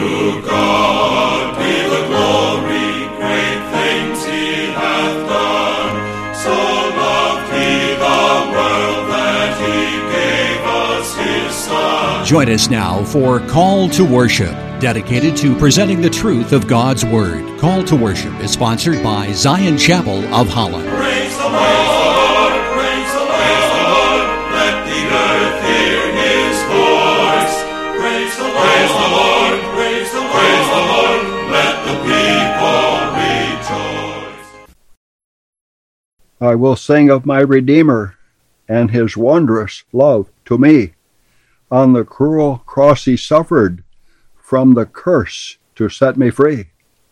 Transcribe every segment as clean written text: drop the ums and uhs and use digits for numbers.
To God be the glory, great things he hath done. So loved he the world that he gave us his Son. Join us now for Call to Worship, dedicated to presenting the truth of God's Word. Call to Worship is sponsored by Zion Chapel of Holland. Praise the Lord, praise the Lord, let the earth hear his voice. Praise the Lord, praise the Lord, let the people rejoice. I will sing of my Redeemer and his wondrous love to me. On the cruel cross he suffered from the curse to set me free.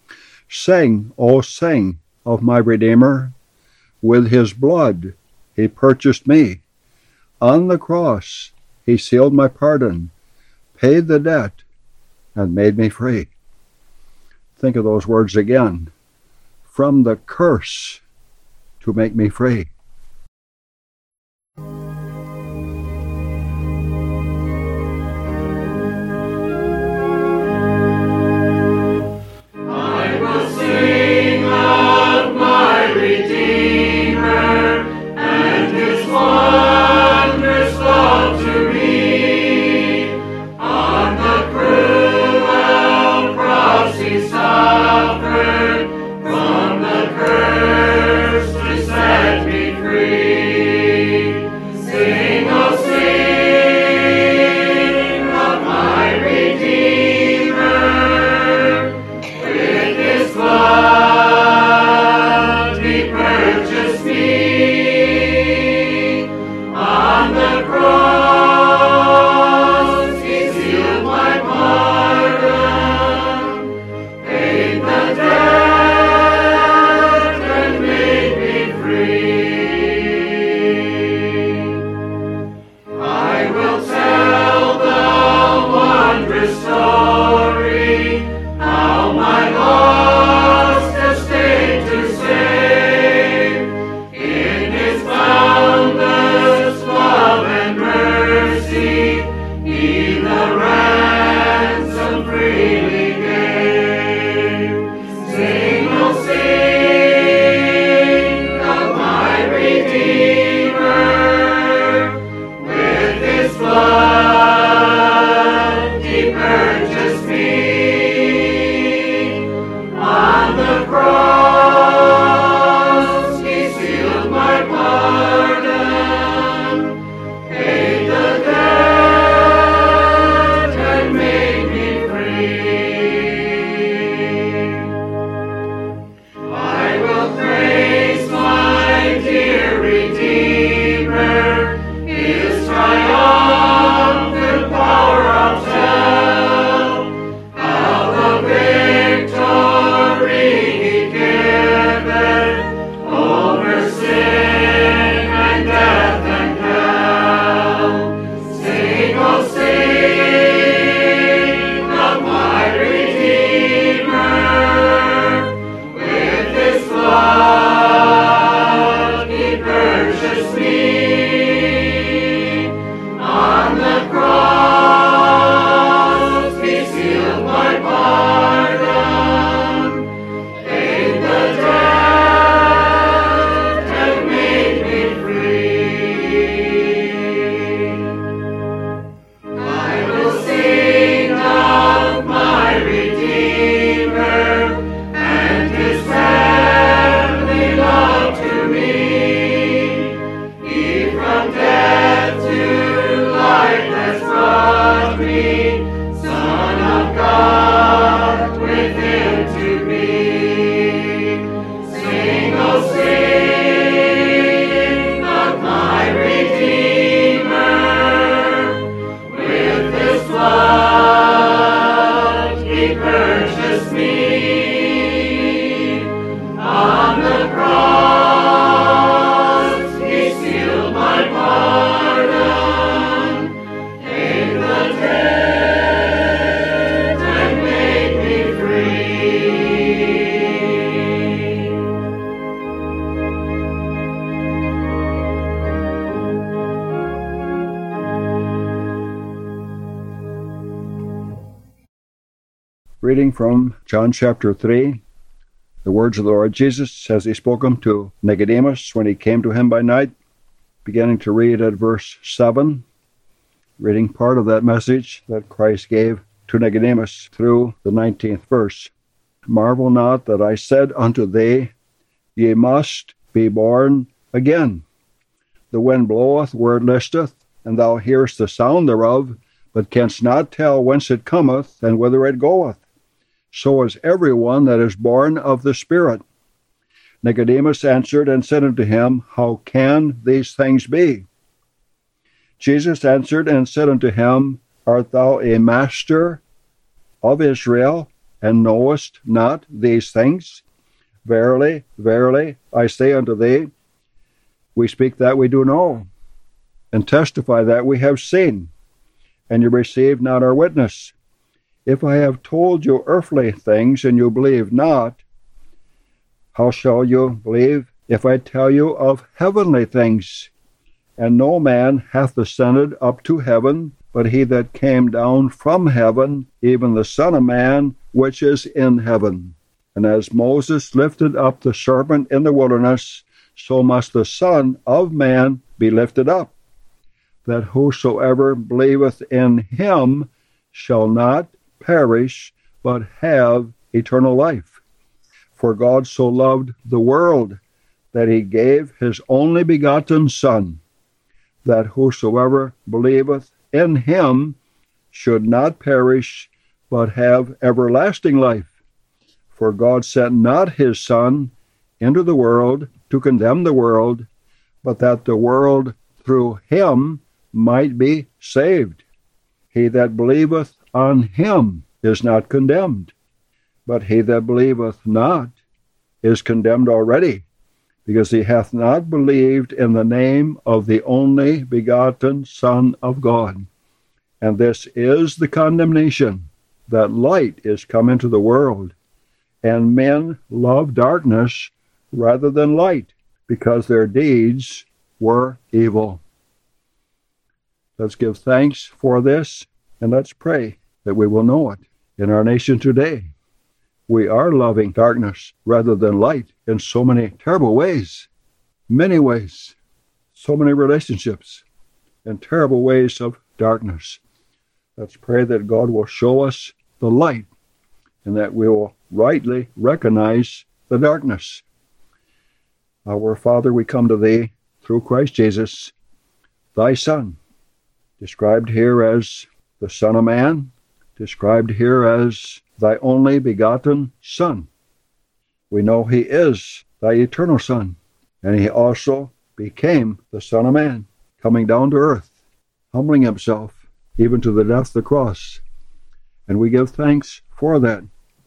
Sing, oh sing, of my Redeemer. With his blood he purchased me. On the cross he sealed my pardon, paid the debt, and made me free. Think of those words again. From the curse to make me free. Son of God. Reading from John chapter 3, the words of the Lord Jesus as he spoke them to Nicodemus when he came to him by night, beginning to read at verse 7, reading part of that message that Christ gave to Nicodemus through the 19th verse. Marvel not that I said unto thee, Ye must be born again. The wind bloweth where it listeth, and thou hearest the sound thereof, but canst not tell whence it cometh, and whither it goeth. So is every one that is born of the Spirit. Nicodemus answered and said unto him, How can these things be? Jesus answered and said unto him, Art thou a master of Israel, and knowest not these things? Verily, verily, I say unto thee, we speak that we do know, and testify that we have seen, and you receive not our witness. If I have told you earthly things, and you believe not, how shall you believe if I tell you of heavenly things? And no man hath ascended up to heaven, but he that came down from heaven, even the Son of Man, which is in heaven. And as Moses lifted up the serpent in the wilderness, so must the Son of Man be lifted up, that whosoever believeth in him shall not perish, but have eternal life. For God so loved the world, that he gave his only begotten Son, that whosoever believeth in him should not perish, but have everlasting life. For God sent not his Son into the world to condemn the world, but that the world through him might be saved. He that believeth on him is not condemned, but he that believeth not is condemned already, because he hath not believed in the name of the only begotten Son of God. And this is the condemnation, that light is come into the world, and men love darkness rather than light, because their deeds were evil. Let's give thanks for this, and let's pray that we will know it in our nation today. We are loving darkness rather than light in so many terrible ways, many ways, so many relationships, and terrible ways of darkness. Let's pray that God will show us the light, and that we will rightly recognize the darkness. Our Father, we come to Thee through Christ Jesus, Thy Son, described here as the Son of Man, described here as Thy only begotten Son. We know He is Thy eternal Son, and He also became the Son of Man, coming down to earth, humbling Himself even to the death of the cross. And we give thanks for that.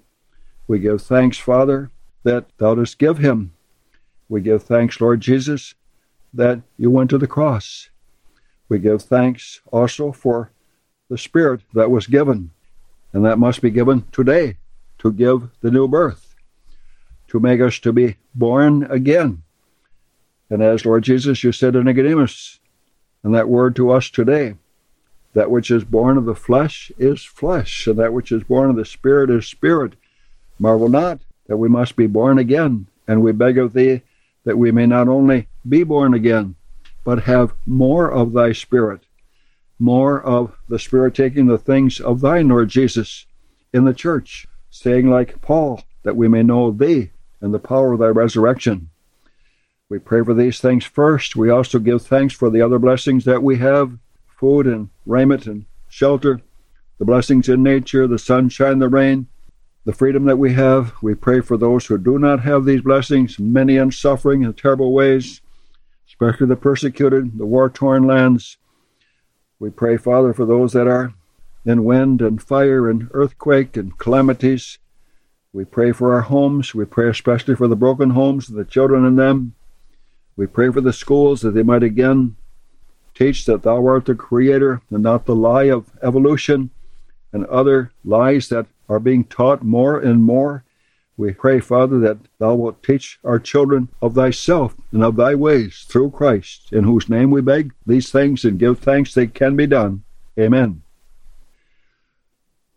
We give thanks, Father, that Thou dost give Him. We give thanks, Lord Jesus, that You went to the cross. We give thanks also for the Spirit that was given, and that must be given today, to give the new birth, to make us to be born again. And as, Lord Jesus, You said to Nicodemus, and that word to us today, that which is born of the flesh is flesh, and that which is born of the Spirit is spirit. Marvel not that we must be born again, and we beg of Thee that we may not only be born again, but have more of Thy Spirit, more of the Spirit taking the things of Thine, Lord Jesus, in the church, saying like Paul, that we may know Thee and the power of Thy resurrection. We pray for these things first. We also give thanks for the other blessings that we have, food and raiment and shelter, the blessings in nature, the sunshine, the rain, the freedom that we have. We pray for those who do not have these blessings, many in suffering in terrible ways, especially the persecuted, the war-torn lands. We pray, Father, for those that are in wind and fire and earthquake and calamities. We pray for our homes. We pray especially for the broken homes and the children in them. We pray for the schools, that they might again teach that Thou art the Creator and not the lie of evolution and other lies that are being taught more and more. We pray, Father, that Thou wilt teach our children of Thyself and of Thy ways through Christ, in whose name we beg these things and give thanks they can be done. Amen.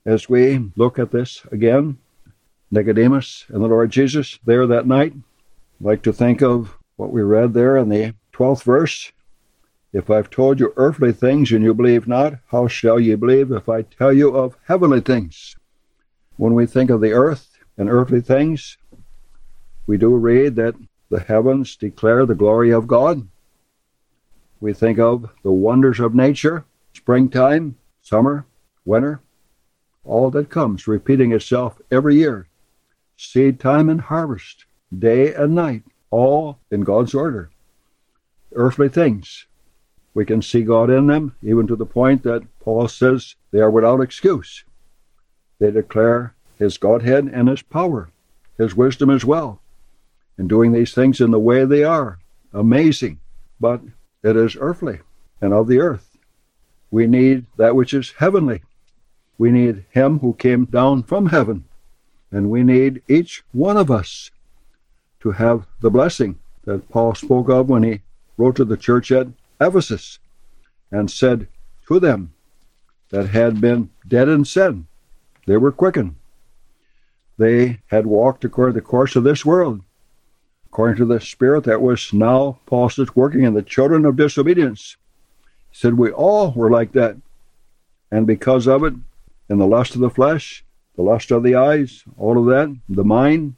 As we look at this again, Nicodemus and the Lord Jesus there that night, I'd like to think of what we read there in the 12th verse. If I've told you earthly things and you believe not, how shall you believe if I tell you of heavenly things? When we think of the earth and earthly things, we do read that the heavens declare the glory of God. We think of the wonders of nature, springtime, summer, winter, all that comes repeating itself every year. Seed time and harvest, day and night, all in God's order. Earthly things, we can see God in them, even to the point that Paul says they are without excuse. They declare His Godhead and His power, His wisdom as well, in doing these things in the way they are. Amazing. But it is earthly and of the earth. We need that which is heavenly. We need Him who came down from heaven. And we need each one of us to have the blessing that Paul spoke of when he wrote to the church at Ephesus and said to them that had been dead in sin, they were quickened. They had walked according to the course of this world, according to the spirit that was now, Paul says, working in the children of disobedience. He said we all were like that. And because of it, in the lust of the flesh, the lust of the eyes, all of that, the mind,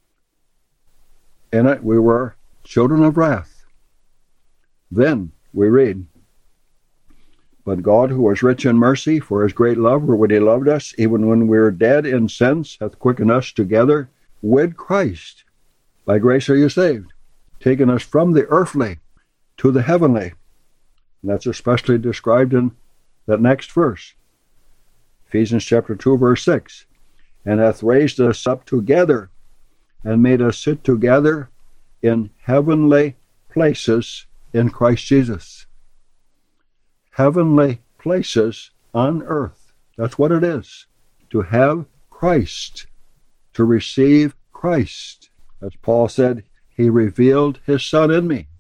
in it we were children of wrath. Then we read, but God, who was rich in mercy, for His great love, wherewith He loved us, even when we were dead in sins, hath quickened us together with Christ. By grace are you saved, taking us from the earthly to the heavenly. And that's especially described in that next verse, Ephesians chapter 2, verse 6. And hath raised us up together and made us sit together in heavenly places in Christ Jesus. Heavenly places on earth. That's what it is. To have Christ. To receive Christ. As Paul said, He revealed His Son in me.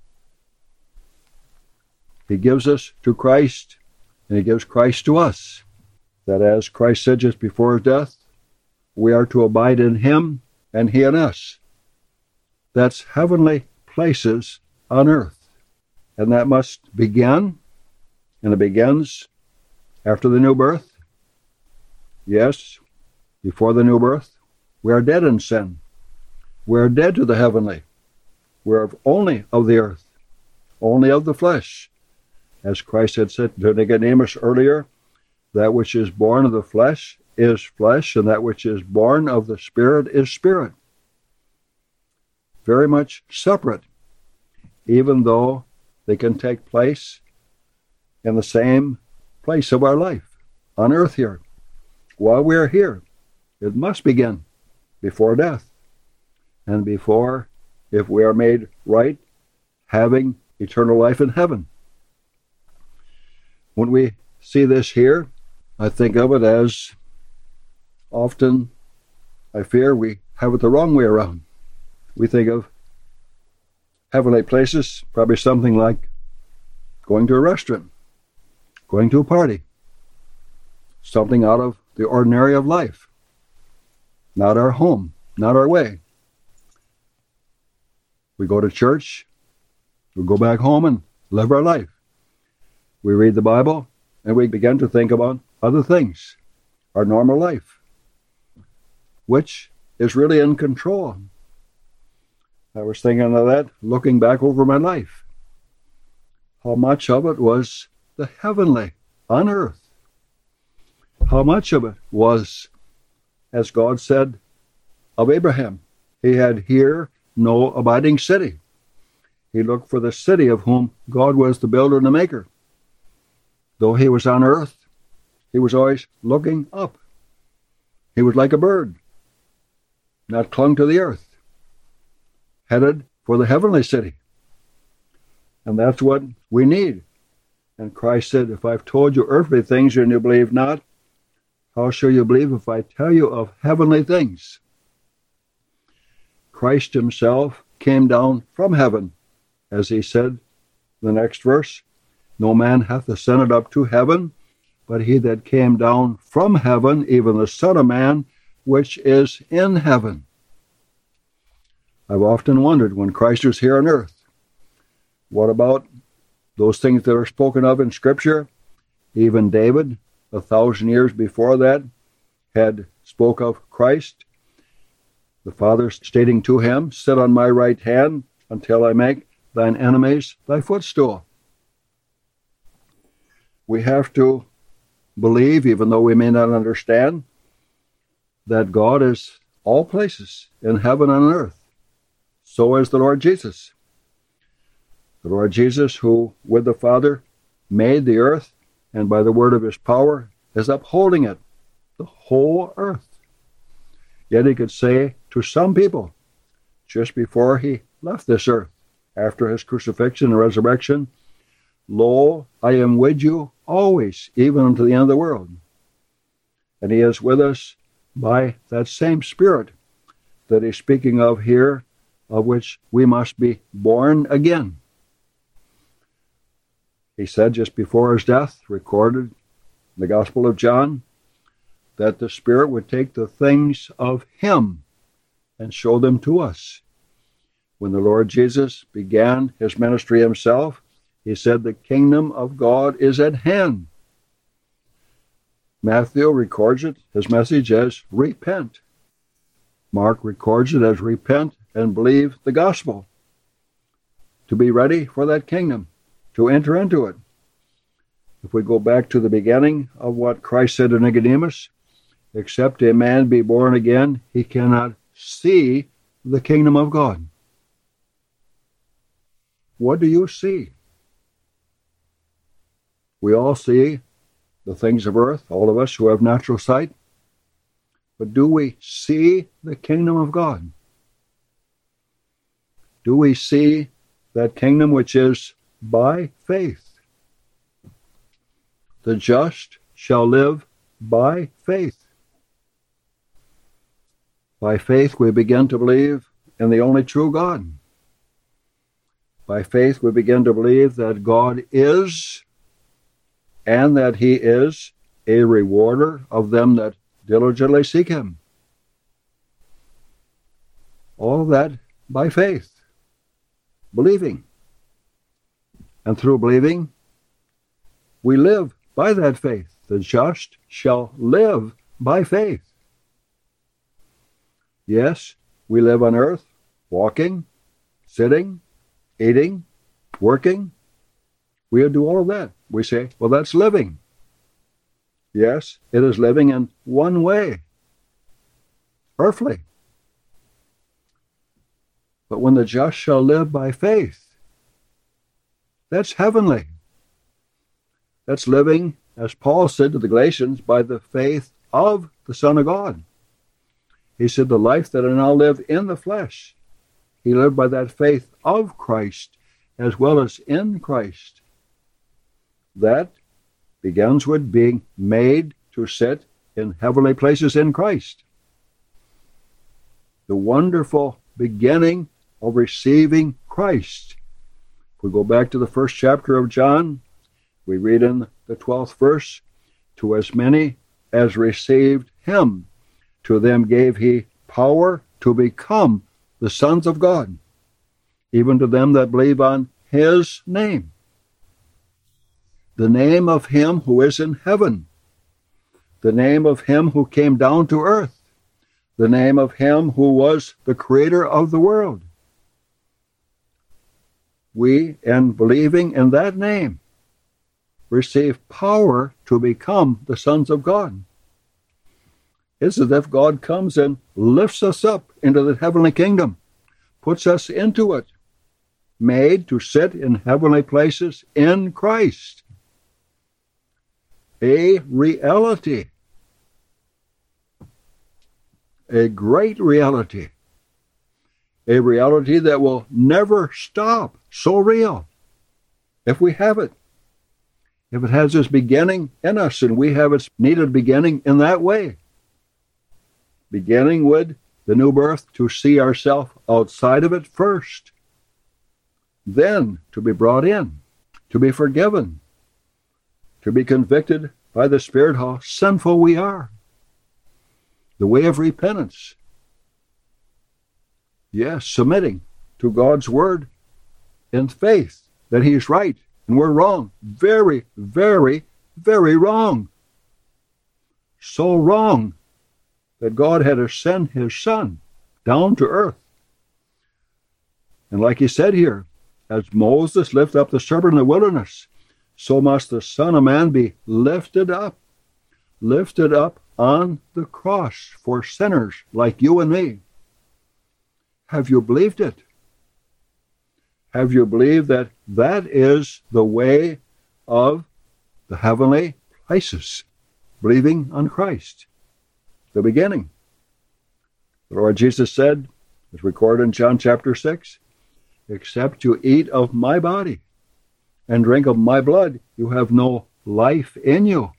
He gives us to Christ, and He gives Christ to us. That as Christ said just before His death, we are to abide in Him and He in us. That's heavenly places on earth. And that must begin, and it begins after the new birth. Yes, before the new birth, we are dead in sin. We are dead to the heavenly. We are only of the earth, only of the flesh. As Christ had said to Nicodemus earlier, that which is born of the flesh is flesh, and that which is born of the Spirit is spirit. Very much separate, even though they can take place in the same place of our life, on earth here. While we are here, it must begin before death, and before, if we are made right, having eternal life in heaven. When we see this here, I think of it as often, I fear, we have it the wrong way around. We think of heavenly places, probably something like going to a restaurant, going to a party, something out of the ordinary of life, not our home, not our way. We go to church, we go back home and live our life. We read the Bible, and we begin to think about other things, our normal life, which is really in control. I was thinking of that, looking back over my life. How much of it was the heavenly, on earth. How much of it was, as God said of Abraham, he had here no abiding city. He looked for the city of whom God was the builder and the maker. Though he was on earth, he was always looking up. He was like a bird, not clung to the earth, headed for the heavenly city. And that's what we need. And Christ said, if I've told you earthly things and you believe not, how shall you believe if I tell you of heavenly things? Christ himself came down from heaven, as he said in the next verse, no man hath ascended up to heaven, but he that came down from heaven, even the Son of Man, which is in heaven. I've often wondered, when Christ was here on earth, what about those things that are spoken of in Scripture? Even David, 1,000 years before that, had spoke of Christ, the Father stating to him, "Sit on my right hand until I make thine enemies thy footstool." We have to believe, even though we may not understand, that God is all places in heaven and on earth. So is the Lord Jesus. The Lord Jesus, who with the Father made the earth, and by the word of his power is upholding it, the whole earth. Yet he could say to some people, just before he left this earth, after his crucifixion and resurrection, "Lo, I am with you always, even unto the end of the world." And he is with us by that same Spirit that he's speaking of here, of which we must be born again. He said just before his death, recorded in the Gospel of John, that the Spirit would take the things of him and show them to us. When the Lord Jesus began his ministry himself, he said, "The kingdom of God is at hand." Matthew records it, his message, as repent. Mark records it as repent and believe the gospel, to be ready for that kingdom, to enter into it. If we go back to the beginning of what Christ said to Nicodemus, except a man be born again, he cannot see the kingdom of God. What do you see? We all see the things of earth, all of us who have natural sight. But do we see the kingdom of God? Do we see that kingdom which is by faith? The just shall live by faith. By faith we begin to believe in the only true God. By faith we begin to believe that God is, and that he is a rewarder of them that diligently seek him. All of that by faith, believing. And through believing, we live by that faith. The just shall live by faith. Yes, we live on earth, walking, sitting, eating, working. We do all of that. We say, well, that's living. Yes, it is living in one way, earthly. But when the just shall live by faith, that's heavenly. That's living, as Paul said to the Galatians, by the faith of the Son of God. He said, the life that I now live in the flesh, he lived by that faith of Christ as well as in Christ. That begins with being made to sit in heavenly places in Christ. The wonderful beginning of receiving Christ. If we go back to the first chapter of John, we read in the 12th verse, "To as many as received him, to them gave he power to become the sons of God, even to them that believe on his name." The name of him who is in heaven, the name of him who came down to earth, the name of him who was the creator of the world. We, in believing in that name, receive power to become the sons of God. It's as if God comes and lifts us up into the heavenly kingdom, puts us into it, made to sit in heavenly places in Christ. A reality. A great reality. A reality that will never stop. So real. If we have it. If it has its beginning in us, and we have its needed beginning in that way. Beginning with the new birth, to see ourselves outside of it first. Then to be brought in, to be forgiven, to be convicted by the Spirit how sinful we are. The way of repentance. Yes, submitting to God's word in faith that he's right and we're wrong. Very, very, very wrong. So wrong that God had to send his Son down to earth. And like he said here, as Moses lifted up the serpent in the wilderness, so must the Son of Man be lifted up on the cross for sinners like you and me. Have you believed it? Have you believed that that is the way of the heavenly places? Believing on Christ, the beginning. The Lord Jesus said, as recorded in John chapter 6, except you eat of my body and drink of my blood, you have no life in you.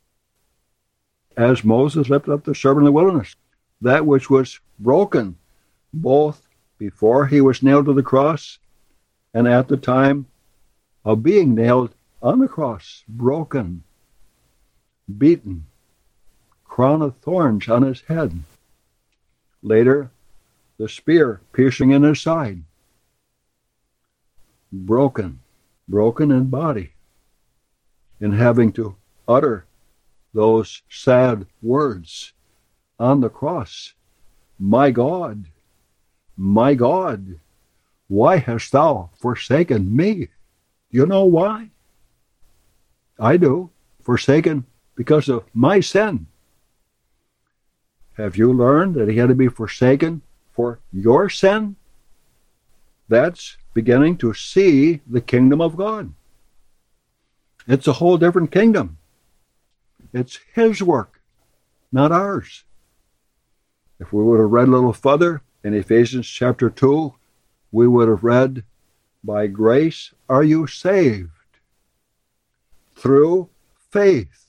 As Moses lifted up the serpent in the wilderness, that which was broken both before he was nailed to the cross and at the time of being nailed on the cross, broken, beaten, crown of thorns on his head. Later, the spear piercing in his side. Broken in body, in having to utter those sad words on the cross. My God, why hast thou forsaken me? Do you know why? I do. Forsaken because of my sin. Have you learned that he had to be forsaken for your sin? That's beginning to see the kingdom of God. It's a whole different kingdom. It's his work, not ours. If we would have read a little further in Ephesians chapter 2, we would have read, by grace are you saved through faith,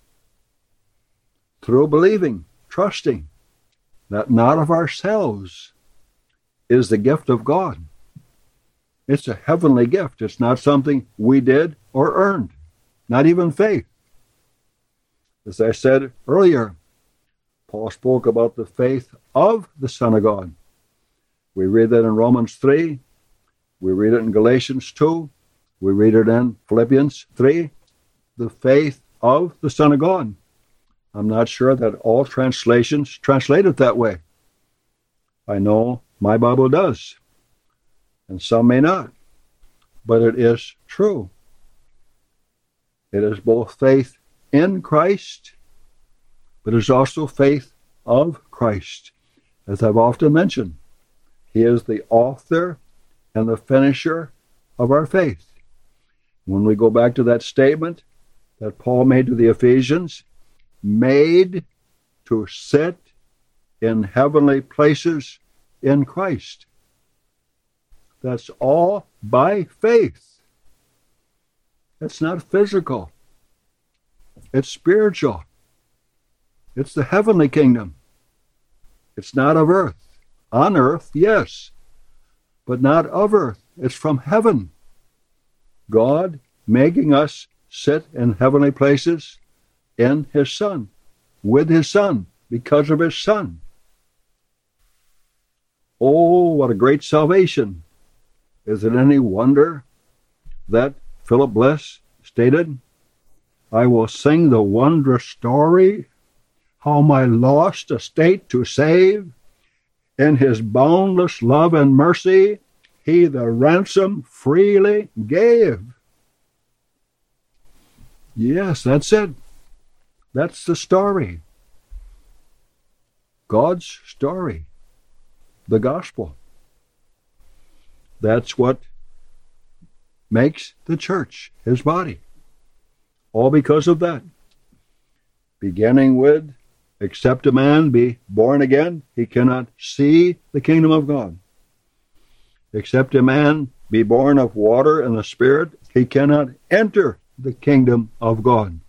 through believing, trusting that not of ourselves is the gift of God. It's a heavenly gift. It's not something we did or earned, not even faith. As I said earlier, Paul spoke about the faith of the Son of God. We read that in Romans 3. We read it in Galatians 2. We read it in Philippians 3. The faith of the Son of God. I'm not sure that all translations translate it that way. I know my Bible does, and some may not. But it is true. It is both faith in Christ, but it is also faith of Christ. As I've often mentioned, he is the author and the finisher of our faith. When we go back to that statement that Paul made to the Ephesians, made to sit in heavenly places in Christ. That's all by faith. It's not physical. It's spiritual. It's the heavenly kingdom. It's not of earth. On earth, yes, but not of earth. It's from heaven. God making us sit in heavenly places in his Son, with his Son, because of his Son. Oh, what a great salvation. Is it any wonder that Philip Bliss stated, I will sing the wondrous story, how my lost estate to save, in his boundless love and mercy, he the ransom freely gave. Yes, that's it. That's the story. God's story. The gospel. That's what makes the church his body. All because of that. Beginning with, except a man be born again, he cannot see the kingdom of God. Except a man be born of water and the Spirit, he cannot enter the kingdom of God.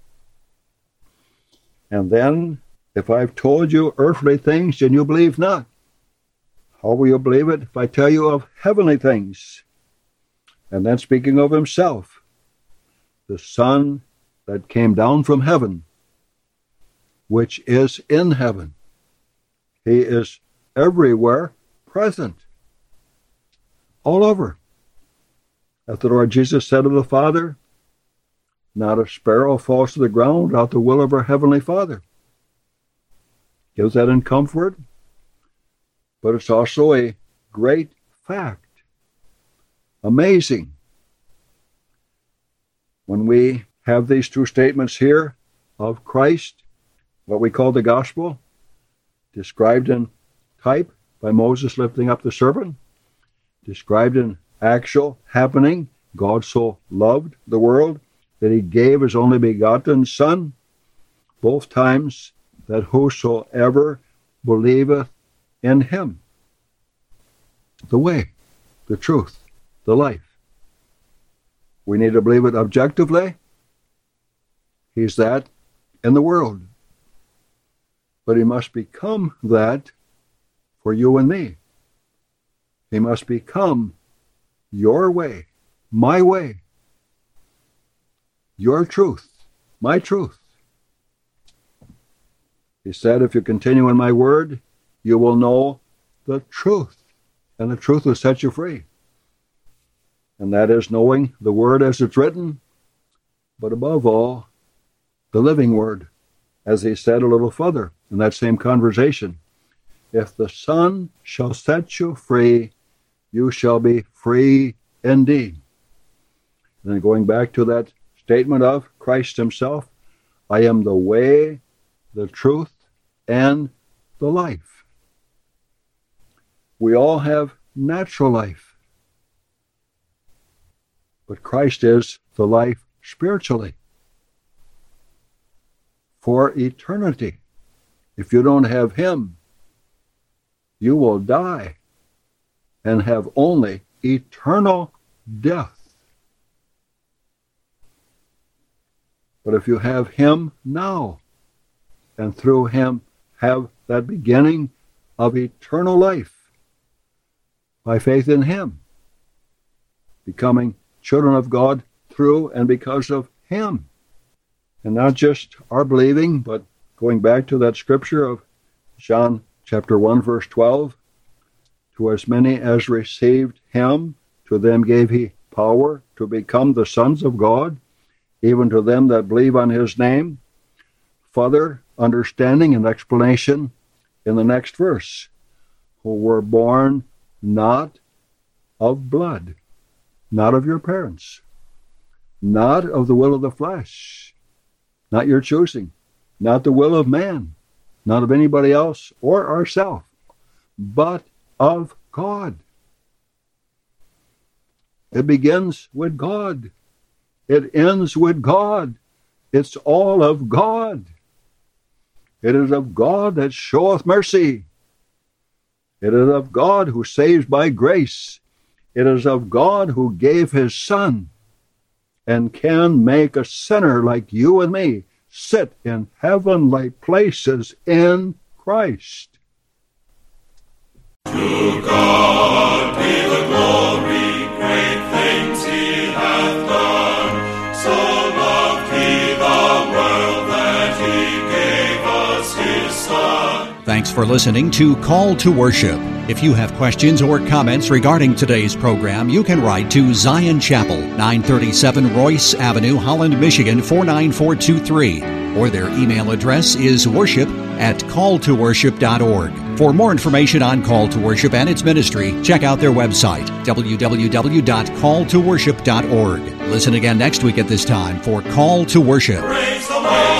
And then, if I've told you earthly things and you believe not, how will you believe it if I tell you of heavenly things? And then speaking of himself, the Son that came down from heaven, which is in heaven. He is everywhere present, all over. As the Lord Jesus said of the Father, not a sparrow falls to the ground without the will of our Heavenly Father. Gives that in comfort, but it's also a great fact. Amazing. When we have these two statements here of Christ, what we call the gospel, described in type by Moses lifting up the serpent, described in actual happening, God so loved the world that he gave his only begotten Son, both times, that whosoever believeth in him, the way, the truth, the life. We need to believe it objectively. He's that in the world. But he must become that for you and me. He must become your way, my way, your truth, my truth. He said, if you continue in my word, you will know the truth, and the truth will set you free. And that is knowing the word as it's written, but above all, the living word, as he said a little further in that same conversation. If the Son shall set you free, you shall be free indeed. And then going back to that statement of Christ himself, I am the way, the truth, and the life. We all have natural life, but Christ is the life spiritually for eternity. If you don't have him, you will die and have only eternal death. But if you have him now, and through him have that beginning of eternal life, by faith in him, becoming children of God through and because of him. And not just our believing, but going back to that scripture of John chapter 1, verse 12, to as many as received him, to them gave he power to become the sons of God, even to them that believe on his name. Further understanding and explanation in the next verse, who were born not of blood, not of your parents, not of the will of the flesh, not your choosing, not the will of man, not of anybody else or ourselves, but of God. It begins with God. It ends with God. It's all of God. It is of God that showeth mercy. It is of God who saves by grace. It is of God who gave his Son and can make a sinner like you and me sit in heavenly places in Christ. To God be the glory, great things he hath done. So loved he the world that he gave us his Son. Thanks for listening to Call to Worship. If you have questions or comments regarding today's program, you can write to Zion Chapel, 937 Royce Avenue, Holland, Michigan, 49423. Or their email address is worship@calltoworship.org. For more information on Call to Worship and its ministry, check out their website, www.calltoworship.org. Listen again next week at this time for Call to Worship. Praise the Lord.